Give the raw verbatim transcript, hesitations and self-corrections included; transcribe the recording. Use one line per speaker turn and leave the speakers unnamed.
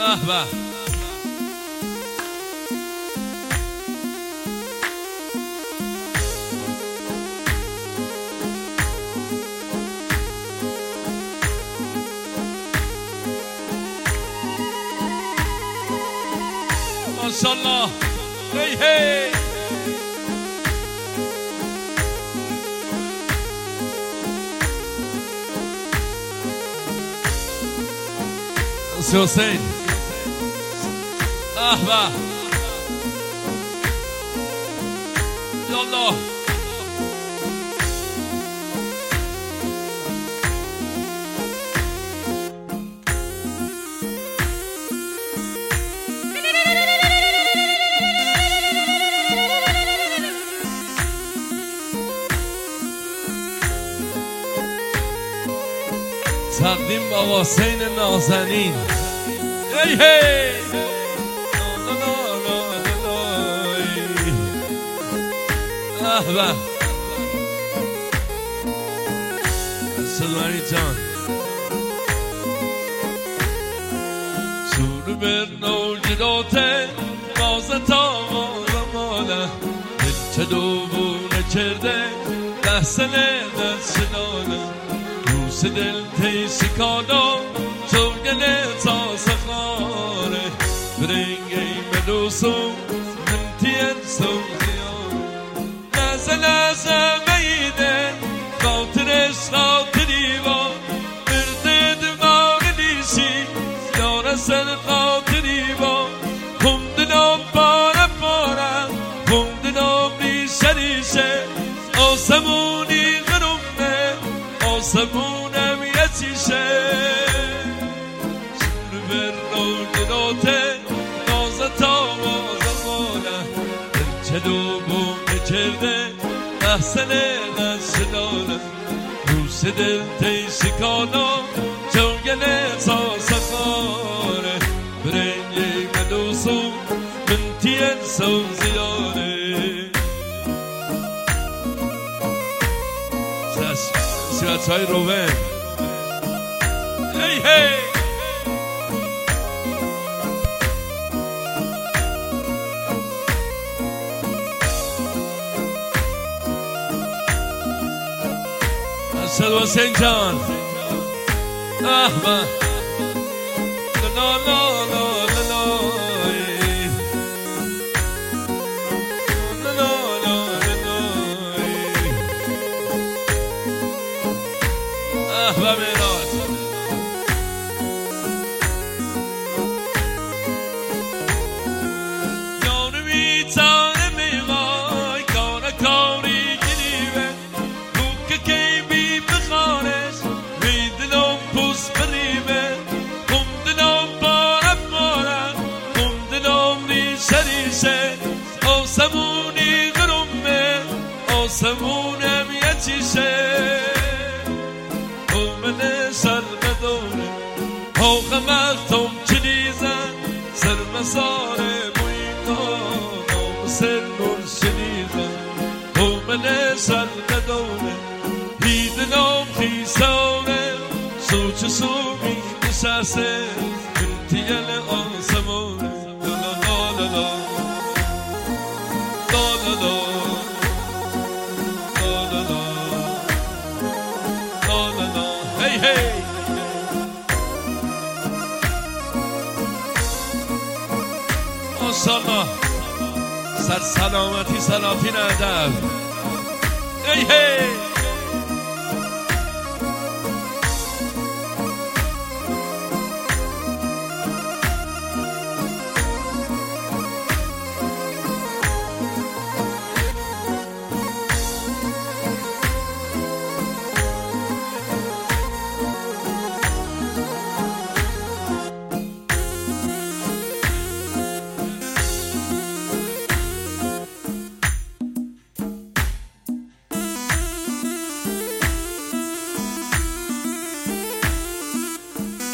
به ماشاءالله. هی هی حسین احبه یالله تقدیم با حسین نازنین. هی هی احبه سلوانی جان سور بر نوجداته مازتا مازمانه دل دوبونه کرده لحسنه دست شدانه روس دل تیسی کالا چوگنه تا سخاره برنگی مدوسو من تین سوزیان نزه نزه میده خاطرش خاطری با برده دماغ دیشی یاره سر خاطری با خوندنام پاره پاره خوندنام ریشه ریشه آسمونی غرمه آسمونم یه چیشه سور بر نوجداته نازتا مازمانه دل چه دوبونه کرده احسنه دست دانه روس دل تیسی کانا چونگنه تا سخاره برنگی مدوسو من تین سوزیانه سیرت های روون. هی هی اصل حسین جان احمد لا لا لا لا لا احمد میراد یانو میتانه میوای کانه کاری گریبه بوکه کی بی بخانش میدنم پوس بریبه خوندنم باره باره خوندنم ریشه ریشه آسمونی غرمه آسمونم یه چیشه من سر بدونه حوق مختم چنیزن سر مساره مویدان و سر نور شنیزن و من سر بدونه هیدنام خیسانه سوچ سومی نشسته انتیل آسمونه لا لا لا لا لا لا لا هی هی ماشاءالله سر سلامتی سلاطین ادب. هی هی